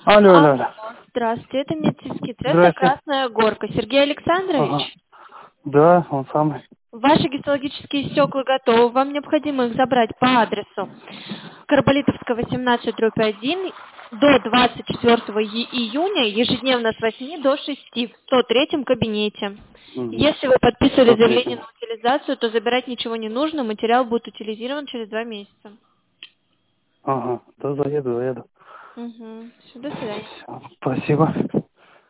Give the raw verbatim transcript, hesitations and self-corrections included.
Алло, алло, Алло, алло. здравствуйте, это медицинский центр Здрасте. «Красная горка». Сергей Александрович, Ага. Да, он самый. ваши гистологические стекла готовы, вам необходимо их забрать по адресу Карболитовская, восемнадцать, дробь один, до двадцать четвёртого и- июня, ежедневно с восьми до шести, в сто третьем кабинете. Угу. Если вы подписывали сто заявление третий. на утилизацию, то забирать ничего не нужно, материал будет утилизирован через два месяца. Ага. Да, заеду, заеду. Угу. Все, до свидания. Всё, спасибо.